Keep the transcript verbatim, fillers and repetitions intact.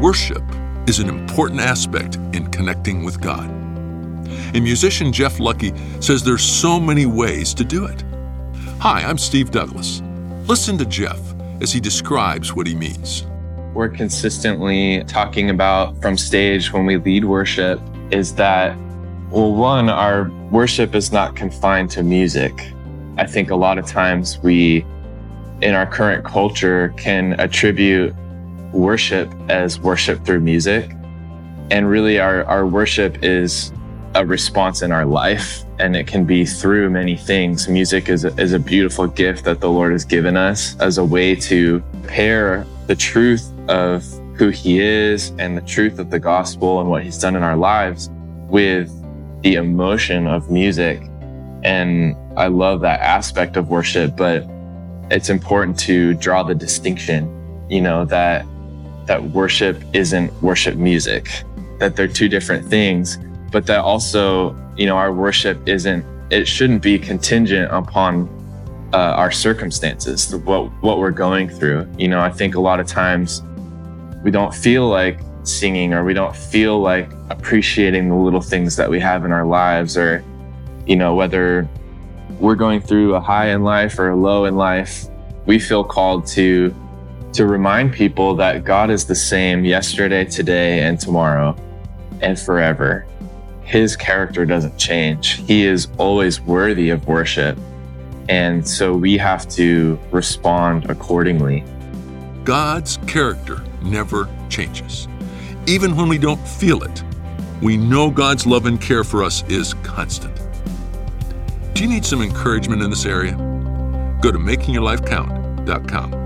Worship is an important aspect in connecting with God. And musician Jeff Lucky says there's so many ways to do it. Hi, I'm Steve Douglas. Listen to Jeff as he describes what he means. We're consistently talking about from stage when we lead worship is that, well, one, our worship is not confined to music. I think a lot of times we, in our current culture, can attribute worship as worship through music. And really our, our worship is a response in our life, and it can be through many things. Music is a, is a beautiful gift that the Lord has given us as a way to pair the truth of who He is and the truth of the gospel and what He's done in our lives with the emotion of music. And I love that aspect of worship, but it's important to draw the distinction, you know, that that worship isn't worship music, that they're two different things, but that also, you know, our worship isn't, it shouldn't be contingent upon uh, our circumstances, what what we're going through. You know, I think a lot of times we don't feel like singing, or we don't feel like appreciating the little things that we have in our lives, or, you know, whether we're going through a high in life or a low in life, we feel called to to remind people that God is the same yesterday, today, and tomorrow, and forever. His character doesn't change. He is always worthy of worship. And so we have to respond accordingly. God's character never changes. Even when we don't feel it, we know God's love and care for us is constant. Do you need some encouragement in this area? Go to making your life count dot com.